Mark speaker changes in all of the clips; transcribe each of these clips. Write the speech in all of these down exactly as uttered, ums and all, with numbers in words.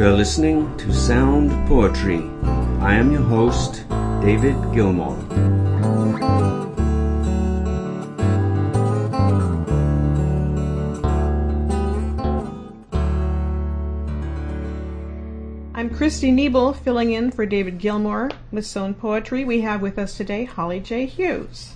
Speaker 1: You're listening to Sound Poetry. I am your host, David Gilmour.
Speaker 2: I'm Christy Niebel, filling in for David Gilmour with Sound Poetry. We have with us today Holly J. Hughes.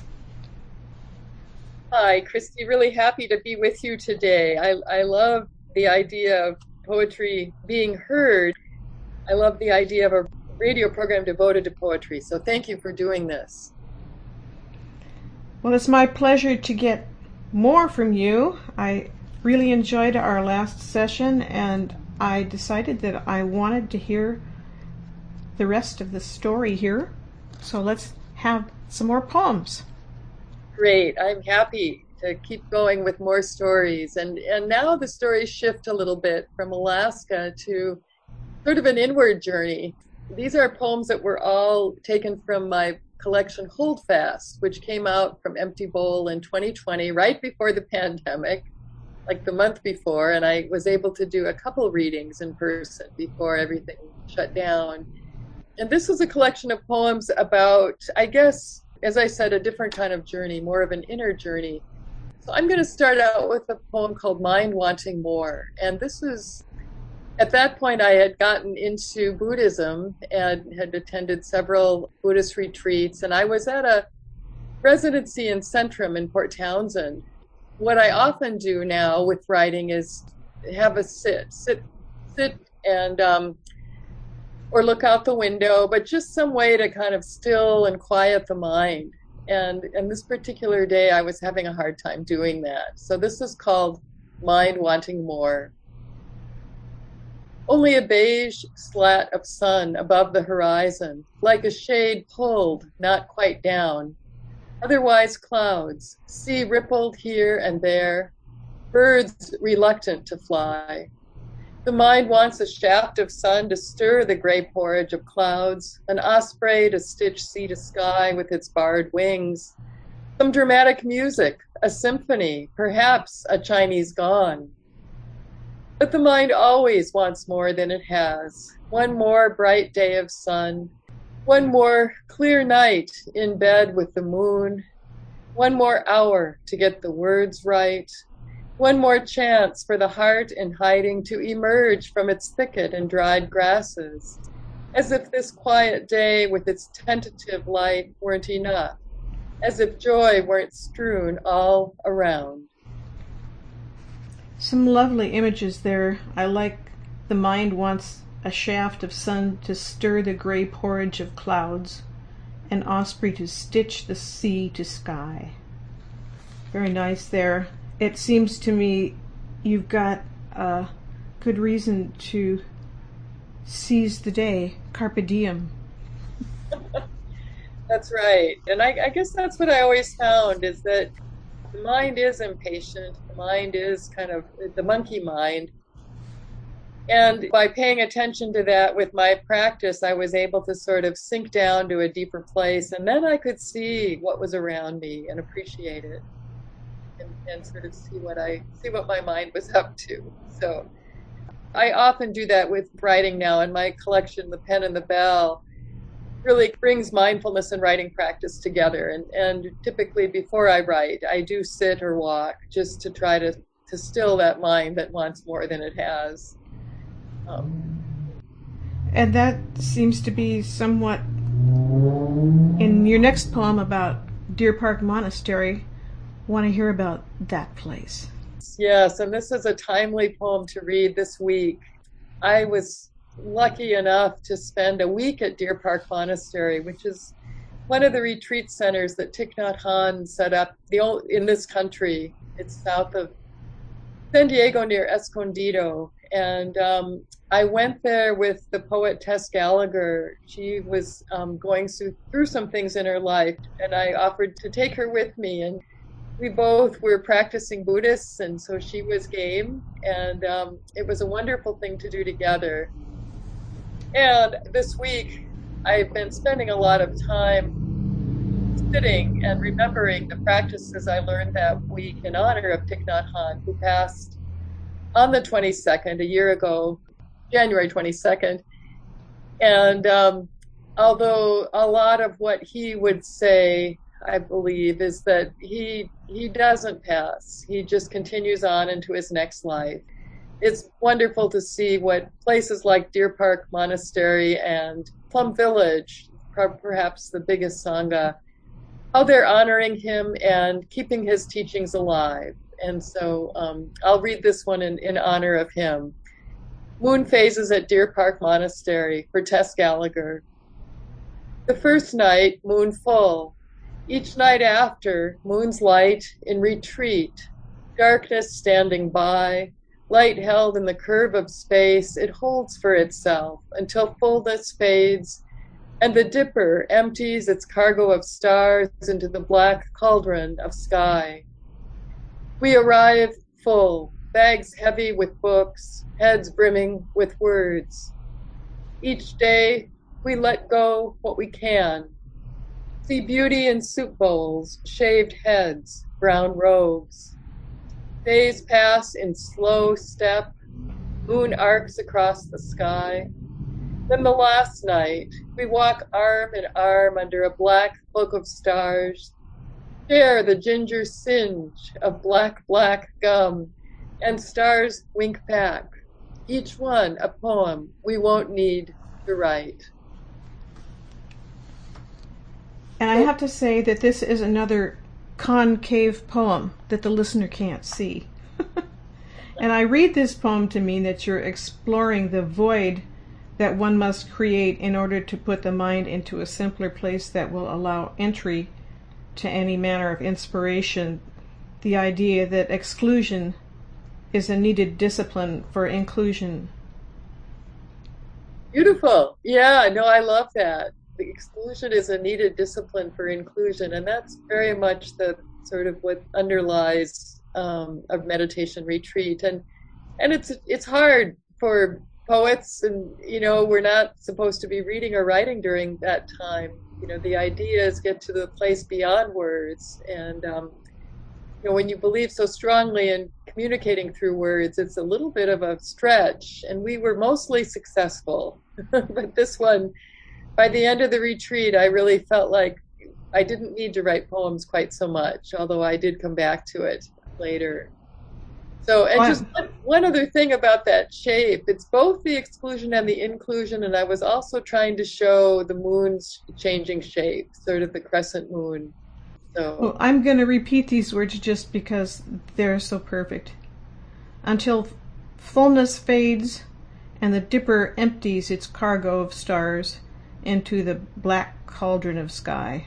Speaker 3: Hi, Christy. Really happy to be with you today. I, I love the idea of poetry being heard. I love the idea of a radio program devoted to poetry. So thank you for doing this.
Speaker 2: Well, it's my pleasure to get more from you. I really enjoyed our last session, and I decided that I wanted to hear the rest of the story here. So let's have some more poems.
Speaker 3: Great. I'm happy to keep going with more stories. And, and now the stories shift a little bit from Alaska to sort of an inward journey. These are poems that were all taken from my collection Holdfast, which came out from Empty Bowl in twenty twenty, right before the pandemic. Like the month before, and I was able to do a couple readings in person before everything shut down. And this was a collection of poems about, I guess, as I said, a different kind of journey, more of an inner journey. So I'm going to start out with a poem called Mind Wanting More. And this was, at that point, I had gotten into Buddhism and had attended several Buddhist retreats. And I was at a residency in Centrum in Port Townsend. What I often do now with writing is have a sit, sit, sit and, um, or look out the window, but just some way to kind of still and quiet the mind. And, and this particular day, I was having a hard time doing that. So this is called Mind Wanting More. Only a beige slat of sun above the horizon, like a shade pulled, not quite down. Otherwise clouds, sea rippled here and there, birds reluctant to fly. The mind wants a shaft of sun to stir the gray porridge of clouds, an osprey to stitch sea to sky with its barred wings, some dramatic music, a symphony, perhaps a Chinese gong. But the mind always wants more than it has, one more bright day of sun, one more clear night in bed with the moon, one more hour to get the words right, one more chance for the heart in hiding to emerge from its thicket and dried grasses, as if this quiet day with its tentative light weren't enough, as if joy weren't strewn all around.
Speaker 2: Some lovely images there. I like the mind wants a shaft of sun to stir the gray porridge of clouds, an osprey to stitch the sea to sky. Very nice there. It seems to me you've got a good reason to seize the day, carpe diem.
Speaker 3: That's right. And I, I guess that's what I always found, is that the mind is impatient. The mind is kind of the monkey mind. And by paying attention to that with my practice, I was able to sort of sink down to a deeper place. And then I could see what was around me and appreciate it and, and sort of see what I see what my mind was up to. So I often do that with writing now. In my collection, The Pen and the Bell really brings mindfulness and writing practice together. And, and typically before I write, I do sit or walk just to try to, to still that mind that wants more than it has. Um,
Speaker 2: and that seems to be somewhat in your next poem about Deer Park Monastery. Want to hear about that place?
Speaker 3: Yes, and this is a timely poem to read this week. I was lucky enough to spend a week at Deer Park Monastery, which is one of the retreat centers that Thich Nhat Hanh set up the old, in this country. It's south of San Diego near Escondido. And um, I went there with the poet Tess Gallagher. She was um, going through, through some things in her life, and I offered to take her with me. And we both were practicing Buddhists, and so she was game. And um, it was a wonderful thing to do together. And this week, I've been spending a lot of time sitting and remembering the practices I learned that week in honor of Thich Nhat Hanh, who passed on the twenty-second, a year ago. January twenty-second. And um, although a lot of what he would say, I believe, is that he he doesn't pass. He just continues on into his next life. It's wonderful to see what places like Deer Park Monastery and Plum Village, perhaps the biggest Sangha, how they're honoring him and keeping his teachings alive. And so um, I'll read this one in, in honor of him. Moon Phases at Deer Park Monastery for Tess Gallagher. The first night, moon full. Each night after, moon's light in retreat. Darkness standing by. Light held in the curve of space, it holds for itself until fullness fades, and the dipper empties its cargo of stars into the black cauldron of sky. We arrive full, bags heavy with books, heads brimming with words. Each day, we let go what we can. See beauty in soup bowls, shaved heads, brown robes. Days pass in slow step, moon arcs across the sky. Then the last night, we walk arm in arm under a black cloak of stars, share the ginger singe of black, black gum, and stars wink back, each one a poem we won't need to write.
Speaker 2: And I have to say that this is another concave poem that the listener can't see. And I read this poem to mean that you're exploring the void that one must create in order to put the mind into a simpler place that will allow entry to any manner of inspiration. The idea that exclusion is a needed discipline for inclusion.
Speaker 3: Beautiful. Yeah, no, I love that. The exclusion is a needed discipline for inclusion, and that's very much the sort of what underlies um, a meditation retreat. And and it's it's hard for poets, and you know we're not supposed to be reading or writing during that time. You know, the ideas get to the place beyond words, and um, you know when you believe so strongly in communicating through words, it's a little bit of a stretch. And we were mostly successful, but this one. By the end of the retreat, I really felt like I didn't need to write poems quite so much, although I did come back to it later. So, and just one other thing about that shape, it's both the exclusion and the inclusion, and I was also trying to show the moon's changing shape, sort of the crescent moon. So
Speaker 2: well, I'm going to repeat these words just because they're so perfect. Until fullness fades and the dipper empties its cargo of stars into the black cauldron of sky.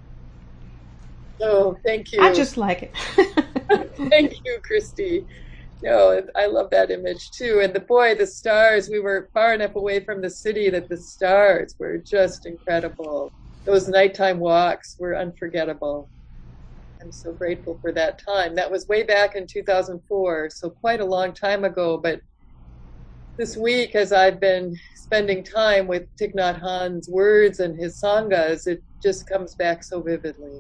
Speaker 3: Oh, thank you.
Speaker 2: I just like it.
Speaker 3: Thank you, Christy. No, I love that image too. And the boy, the stars, we were far enough away from the city that the stars were just incredible. Those nighttime walks were unforgettable. I'm so grateful for that time. That was way back in two thousand four, so quite a long time ago. But this week, as I've been spending time with Thich Nhat Hanh's words and his sanghas, it just comes back so vividly.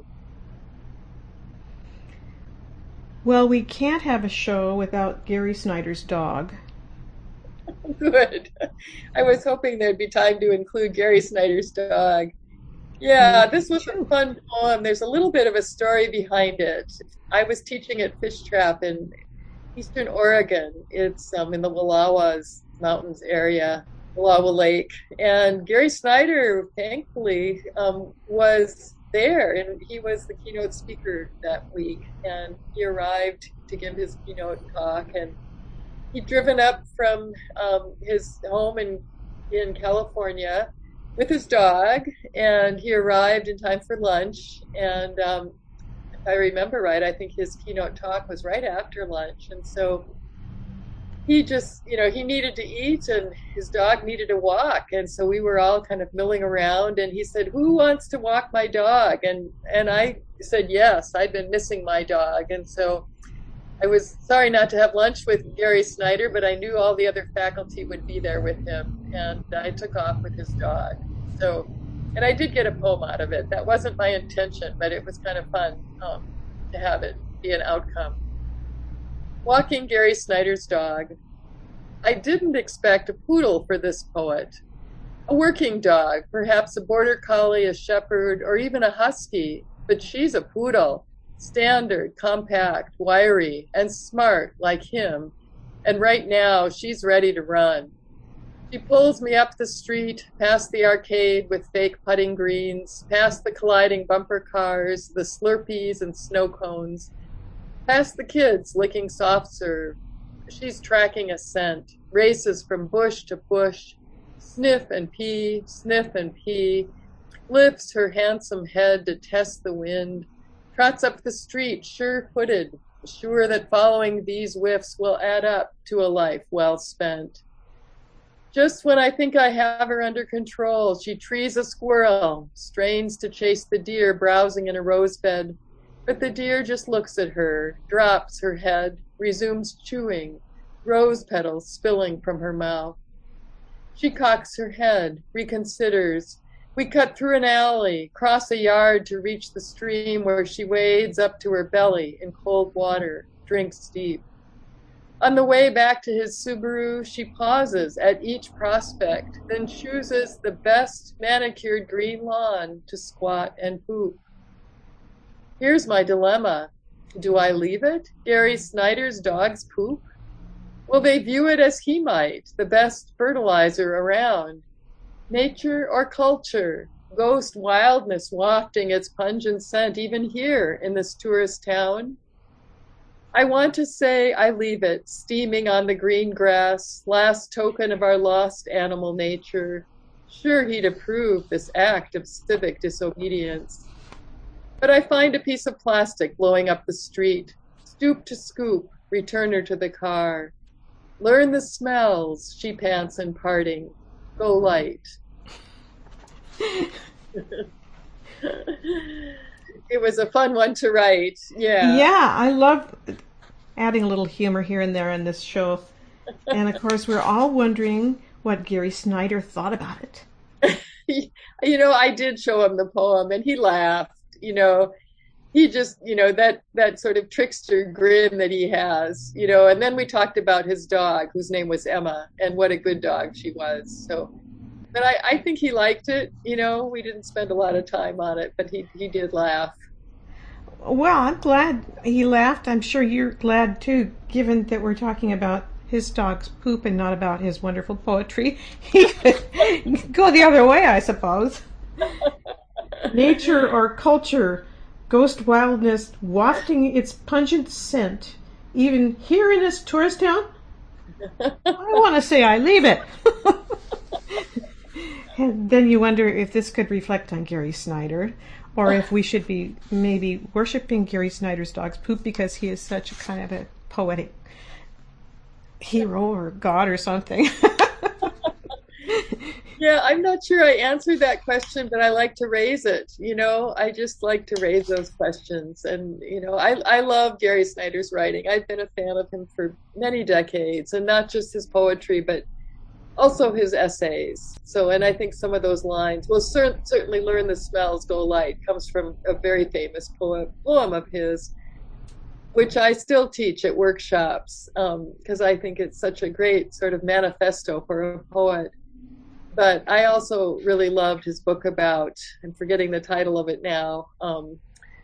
Speaker 2: Well, we can't have a show without Gary Snyder's dog.
Speaker 3: Good. I was hoping there'd be time to include Gary Snyder's dog. Yeah, this was a fun poem. There's a little bit of a story behind it. I was teaching at Fish Trap in Eastern Oregon. It's um, in the Wallowas Mountains area, Wallowa Lake. And Gary Snyder, thankfully, um, was there, and he was the keynote speaker that week. And he arrived to give his keynote talk, and he'd driven up from um, his home in in California with his dog, and he arrived in time for lunch. And um, if I remember right, I think his keynote talk was right after lunch. And so he just, you know, he needed to eat and his dog needed to walk. And so we were all kind of milling around, and he said, "Who wants to walk my dog?" And and I said, yes, I'd been missing my dog. And so I was sorry not to have lunch with Gary Snyder, but I knew all the other faculty would be there with him. And I took off with his dog. So, and I did get a poem out of it. That wasn't my intention, but it was kind of fun um, to have it be an outcome. Walking Gary Snyder's dog. I didn't expect a poodle for this poet. A working dog, perhaps a border collie, a shepherd, or even a husky, but she's a poodle. Standard, compact, wiry, and smart like him. And right now, she's ready to run. She pulls me up the street, past the arcade with fake putting greens, past the colliding bumper cars, the Slurpees and snow cones, past the kids licking soft serve. She's tracking a scent, races from bush to bush, sniff and pee, sniff and pee, lifts her handsome head to test the wind, trots up the street sure-footed, sure that following these whiffs will add up to a life well spent. Just when I think I have her under control, she trees a squirrel, strains to chase the deer browsing in a rose bed, but the deer just looks at her, drops her head, resumes chewing, rose petals spilling from her mouth. She cocks her head, reconsiders. We cut through an alley, cross a yard to reach the stream where she wades up to her belly in cold water, drinks deep. On the way back to his Subaru, she pauses at each prospect, then chooses the best manicured green lawn to squat and poop. Here's my dilemma. Do I leave it? Gary Snyder's dog's poop? Will they view it as he might, the best fertilizer around? Nature or culture? Ghost wildness wafting its pungent scent even here in this tourist town? I want to say I leave it, steaming on the green grass, last token of our lost animal nature. Sure he'd approve this act of civic disobedience. But I find a piece of plastic blowing up the street, stoop to scoop, return her to the car. Learn the smells, she pants in parting. Go light. It was a fun one to write. Yeah.
Speaker 2: Yeah, I love adding a little humor here and there in this show. And of course, we're all wondering what Gary Snyder thought about it.
Speaker 3: You know, I did show him the poem and he laughed. You know, he just, you know, that, that sort of trickster grin that he has, you know, and then we talked about his dog, whose name was Emma, and what a good dog she was. So, but I, I think he liked it. You know, we didn't spend a lot of time on it, but he, he did laugh.
Speaker 2: Well, I'm glad he laughed. I'm sure you're glad too, given that we're talking about his dog's poop and not about his wonderful poetry. He could go the other way, I suppose. Nature or culture, ghost wildness wafting its pungent scent, even here in this tourist town? I want to say I leave it. And then you wonder if this could reflect on Gary Snyder, or if we should be maybe worshiping Gary Snyder's dog's poop because he is such a kind of a poetic hero or god or something.
Speaker 3: Yeah, I'm not sure I answered that question, but I like to raise it. You know, I just like to raise those questions. And, you know, I, I love Gary Snyder's writing. I've been a fan of him for many decades, and not just his poetry, but also his essays. So, and I think some of those lines, well, cer- certainly Learn the Smells, Go Light, comes from a very famous poem, poem of his, which I still teach at workshops, because um, I think it's such a great sort of manifesto for a poet. But I also really loved his book about, I'm forgetting the title of it now, um,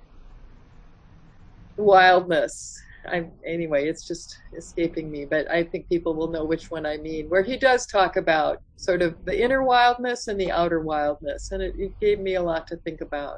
Speaker 3: Wildness. I, anyway, it's just escaping me, but I think people will know which one I mean, where he does talk about sort of the inner wildness and the outer wildness, and it, it gave me a lot to think about.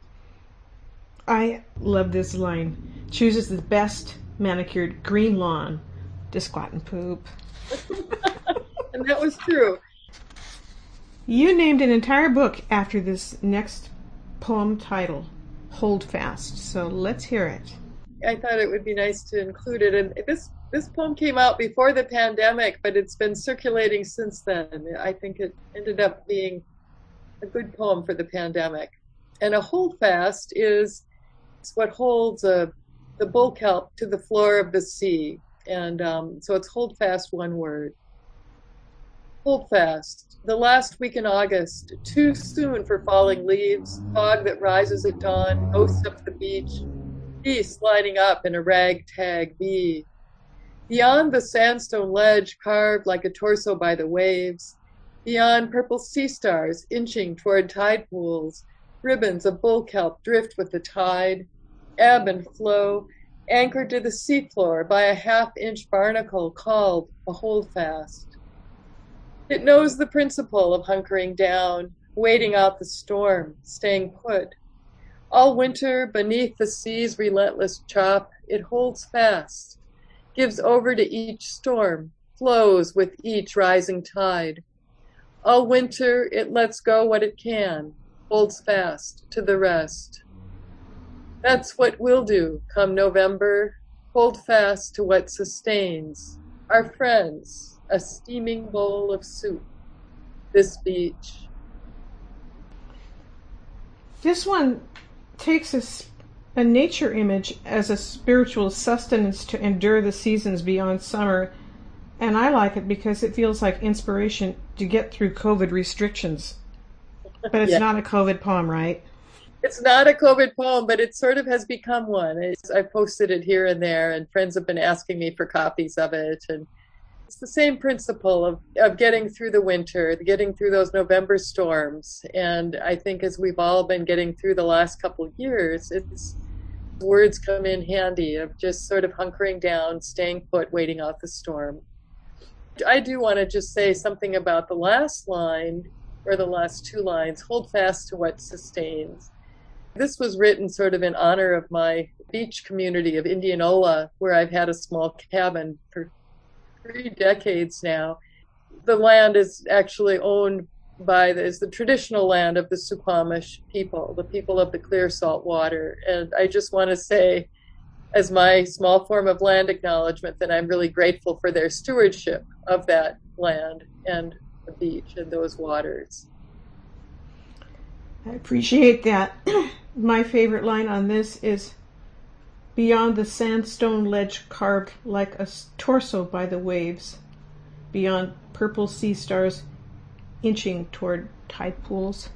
Speaker 2: I love this line. Chooses the best manicured green lawn to squat and poop.
Speaker 3: And that was true.
Speaker 2: You named an entire book after this next poem title, Hold Fast. So let's hear it.
Speaker 3: I thought it would be nice to include it. And this, this poem came out before the pandemic, but it's been circulating since then. I think it ended up being a good poem for the pandemic. And a hold fast is what holds a, the bull kelp to the floor of the sea. And um, so it's hold fast, one word. Hold fast. The last week in August, too soon for falling leaves, fog that rises at dawn, ghosts up the beach, geese lining up in a ragtag bee. Beyond the sandstone ledge carved like a torso by the waves, beyond purple sea stars inching toward tide pools, ribbons of bull kelp drift with the tide, ebb and flow, anchored to the seafloor by a half-inch barnacle called a holdfast. It knows the principle of hunkering down, waiting out the storm, staying put. All winter, beneath the sea's relentless chop, it holds fast, gives over to each storm, flows with each rising tide. All winter, it lets go what it can, holds fast to the rest. That's what we'll do come November, hold fast to what sustains our friends, a steaming bowl of soup, this beach.
Speaker 2: This one takes a, a nature image as a spiritual sustenance to endure the seasons beyond summer, and I like it because it feels like inspiration to get through COVID restrictions. But it's yeah. not a COVID poem, right?
Speaker 3: It's not a COVID poem, but it sort of has become one. It's, I posted it here and there, and friends have been asking me for copies of it. And it's the same principle of, of getting through the winter, getting through those November storms. And I think as we've all been getting through the last couple of years, it's words come in handy of just sort of hunkering down, staying put, waiting out the storm. I do want to just say something about the last line, or the last two lines, hold fast to what sustains. This was written sort of in honor of my beach community of Indianola, where I've had a small cabin for three decades now. The land is actually owned by, the, is the traditional land of the Suquamish people, the people of the clear salt water. And I just want to say, as my small form of land acknowledgement, that I'm really grateful for their stewardship of that land and the beach and those waters.
Speaker 2: I appreciate that. My favorite line on this is, beyond the sandstone ledge carved like a torso by the waves, beyond purple sea stars inching toward tide pools.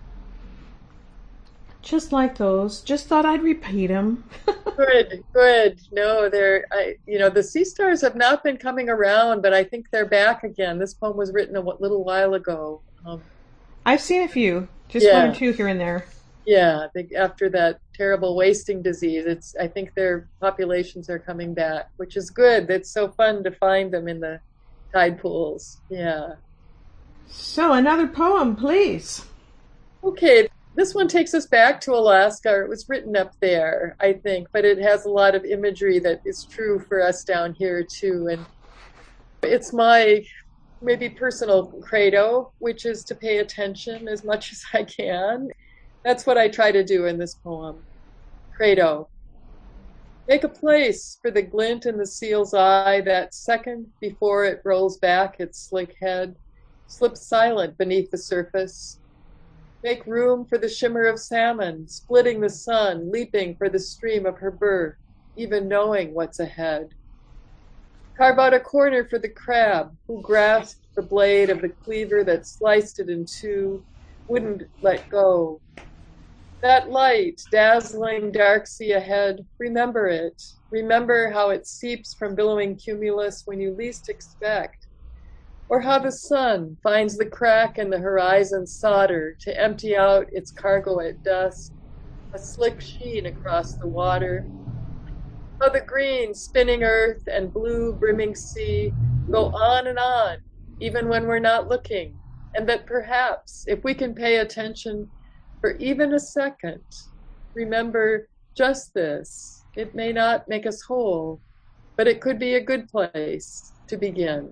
Speaker 2: Just like those. Just thought I'd repeat them.
Speaker 3: Good, good. No, they're, I, you know, the sea stars have not been coming around, but I think they're back again. This poem was written a little while ago. Um,
Speaker 2: I've seen a few, just
Speaker 3: yeah.
Speaker 2: one or two here and there.
Speaker 3: Yeah, I think after that terrible wasting disease, it's, I think their populations are coming back, which is good. It's so fun to find them in the tide pools. Yeah.
Speaker 2: So another poem, please.
Speaker 3: Okay. This one takes us back to Alaska. It was written up there, I think, but it has a lot of imagery that is true for us down here, too. And it's my maybe personal credo, which is to pay attention as much as I can. That's what I try to do in this poem. Credo. Make a place for the glint in the seal's eye that second before it rolls back its slick head, slips silent beneath the surface. Make room for the shimmer of salmon, splitting the sun, leaping for the stream of her birth, even knowing what's ahead. Carve out a corner for the crab, who grasped the blade of the cleaver that sliced it in two, wouldn't let go. That light, dazzling dark sea ahead, remember it. Remember how it seeps from billowing cumulus when you least expect. Or how the sun finds the crack in the horizon solder to empty out its cargo at dusk, a slick sheen across the water. How the green, spinning earth and blue, brimming sea go on and on, even when we're not looking, and that perhaps, if we can pay attention for even a second, remember just this. It may not make us whole, but it could be a good place to begin.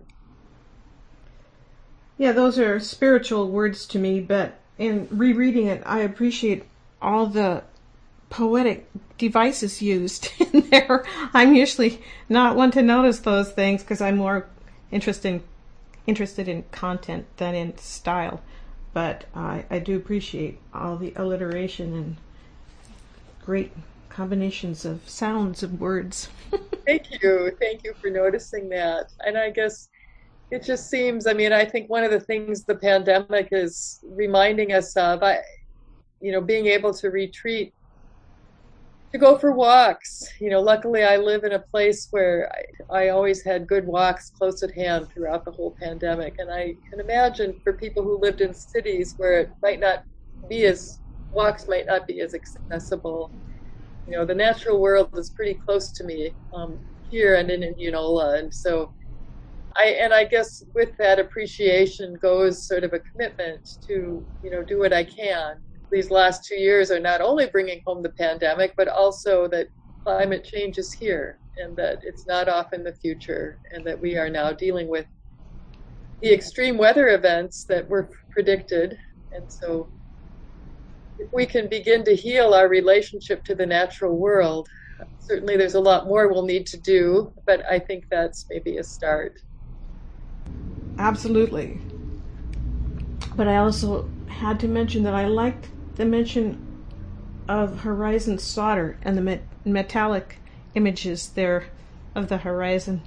Speaker 2: Yeah, those are spiritual words to me, but in rereading it, I appreciate all the poetic devices used in there. I'm usually not one to notice those things because I'm more interested in, interested in content than in style. But I, I do appreciate all the alliteration and great combinations of sounds and words.
Speaker 3: Thank you. Thank you for noticing that. And I guess it just seems, I mean, I think one of the things the pandemic is reminding us of, I, you know, being able to retreat to go for walks. You know, luckily I live in a place where I, I always had good walks close at hand throughout the whole pandemic. And I can imagine for people who lived in cities where it might not be as, walks might not be as accessible. You know, the natural world is pretty close to me um, here and in Indianola. And so I, and I guess with that appreciation goes sort of a commitment to, you know, do what I can. These last two years are not only bringing home the pandemic, but also that climate change is here and that it's not off in the future, and that we are now dealing with the extreme weather events that were predicted. And so if we can begin to heal our relationship to the natural world, certainly there's a lot more we'll need to do, but I think that's maybe a start.
Speaker 2: Absolutely. But I also had to mention that I liked the mention of horizon solder and the met- metallic images there of the horizon.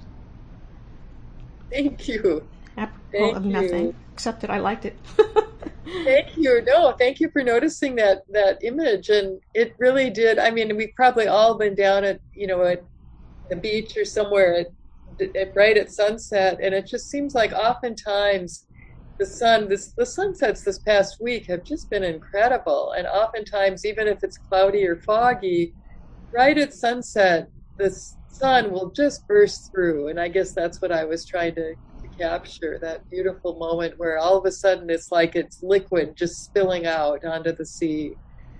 Speaker 3: Thank you.
Speaker 2: Apropos
Speaker 3: Thank
Speaker 2: of
Speaker 3: you.
Speaker 2: nothing, except that I liked it.
Speaker 3: Thank you. No, thank you for noticing that that image. And it really did. I mean, we've probably all been down at, you know, at the beach or somewhere at, at right at sunset, and it just seems like oftentimes the sun, this the sunsets this past week have just been incredible. And oftentimes, even if it's cloudy or foggy, right at sunset, the sun will just burst through. And I guess that's what I was trying to, to capture, that beautiful moment where all of a sudden it's like it's liquid just spilling out onto the sea.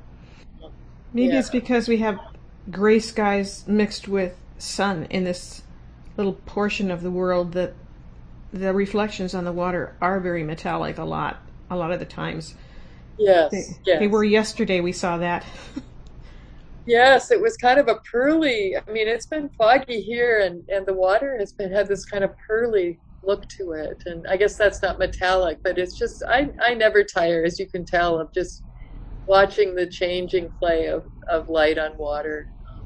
Speaker 2: Maybe
Speaker 3: Yeah.
Speaker 2: it's because we have gray skies mixed with sun in this little portion of the world that the reflections on the water are very metallic a lot, a lot of the times.
Speaker 3: Yes,
Speaker 2: They,
Speaker 3: yes.
Speaker 2: they were yesterday, we saw that.
Speaker 3: Yes, it was kind of a pearly. I mean, it's been foggy here, and, and the water has been had this kind of pearly look to it. And I guess that's not metallic, but it's just I, I never tire, as you can tell, of just watching the changing play of, of light on water.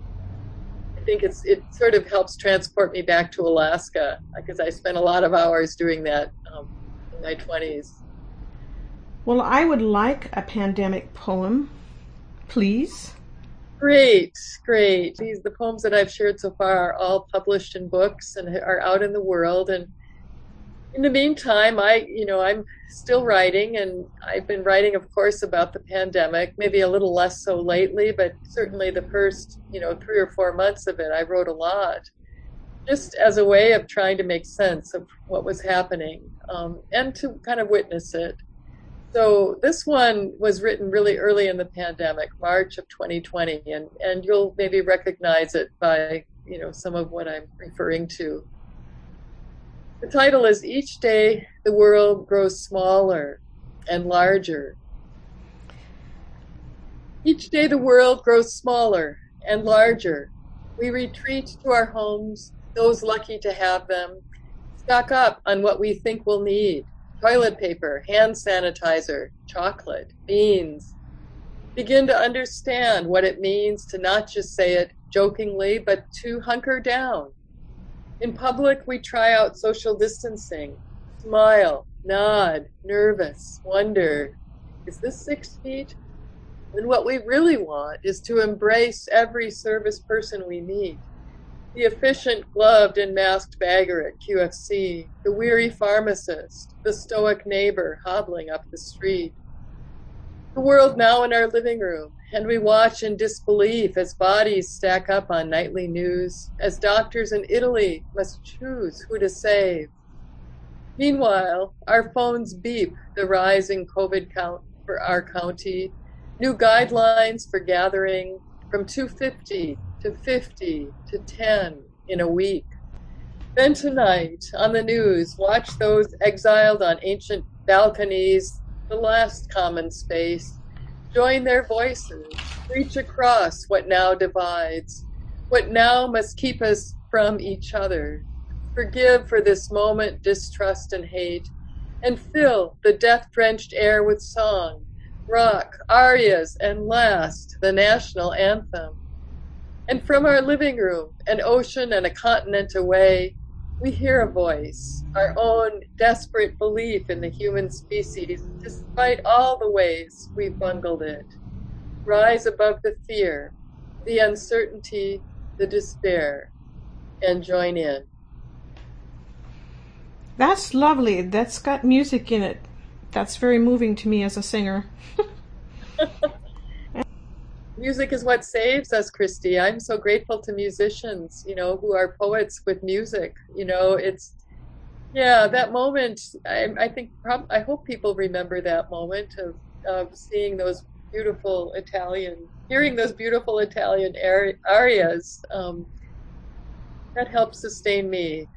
Speaker 3: I think it's it sort of helps transport me back to Alaska, because I spent a lot of hours doing that um, in my twenties.
Speaker 2: Well, I would like a pandemic poem, please.
Speaker 3: Great, great. These the poems that I've shared so far are all published in books and are out in the world. And in the meantime, I, you know, I'm still writing, and I've been writing, of course, about the pandemic, maybe a little less so lately, but certainly the first, you know, three or four months of it, I wrote a lot, just as a way of trying to make sense of what was happening, um, and to kind of witness it. So this one was written really early in the pandemic, March of twenty twenty, and, and you'll maybe recognize it by, you know, some of what I'm referring to. The title is Each Day the World Grows Smaller and Larger. Each day the world grows smaller and larger. We retreat to our homes, those lucky to have them, stock up on what we think we'll need. Toilet paper, hand sanitizer, chocolate, beans. Begin to understand what it means to not just say it jokingly, but to hunker down. In public, we try out social distancing, smile, nod, nervous, wonder, is this six feet? And what we really want is to embrace every service person we meet. The efficient gloved and masked bagger at Q F C, the weary pharmacist, the stoic neighbor hobbling up the street. The world now in our living room, and we watch in disbelief as bodies stack up on nightly news, as doctors in Italy must choose who to save. Meanwhile, our phones beep the rising COVID count for our county, new guidelines for gathering from two hundred fifty to fifty to ten in a week. Then tonight, on the news, watch those exiled on ancient balconies, the last common space, join their voices, reach across what now divides, what now must keep us from each other. Forgive for this moment distrust and hate, and fill the death-drenched air with song, rock, arias, and last, the national anthem. And from our living room, an ocean and a continent away, we hear a voice, our own desperate belief in the human species, despite all the ways we've bungled it. Rise above the fear, the uncertainty, the despair, and join in.
Speaker 2: That's lovely. That's got music in it. That's very moving to me as a singer.
Speaker 3: Music is what saves us, Christy. I'm so grateful to musicians, you know, who are poets with music. You know, it's, yeah, that moment, I, I think, prob- I hope people remember that moment of, of seeing those beautiful Italian, hearing those beautiful Italian ari- arias. Um, that helps sustain me.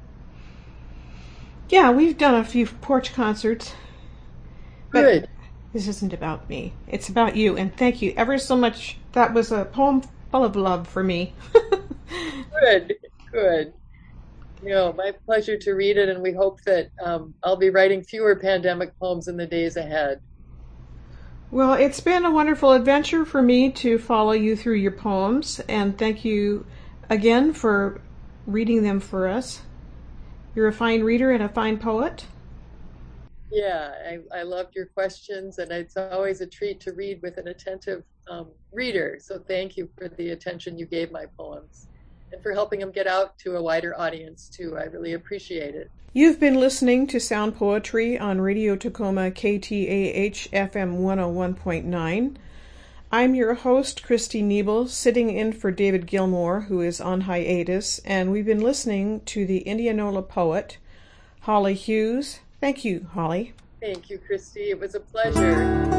Speaker 2: Yeah, we've done a few porch concerts. But
Speaker 3: Good.
Speaker 2: this isn't about me. It's about you, and thank you ever so much. That was a poem full of love for me.
Speaker 3: Good, good. You know, my pleasure to read it, and we hope that um, I'll be writing fewer pandemic poems in the days ahead.
Speaker 2: Well, it's been a wonderful adventure for me to follow you through your poems, and thank you again for reading them for us. You're a fine reader and a fine poet.
Speaker 3: Yeah, I, I loved your questions, and it's always a treat to read with an attentive um, reader. So thank you for the attention you gave my poems and for helping them get out to a wider audience, too. I really appreciate it.
Speaker 2: You've been listening to Sound Poetry on Radio Tacoma K T A H F M one oh one point nine. I'm your host, Christy Niebel, sitting in for David Gilmour, who is on hiatus, and we've been listening to the Indianola poet, Holly Hughes. Thank you, Holly.
Speaker 3: Thank you, Christy. It was a pleasure.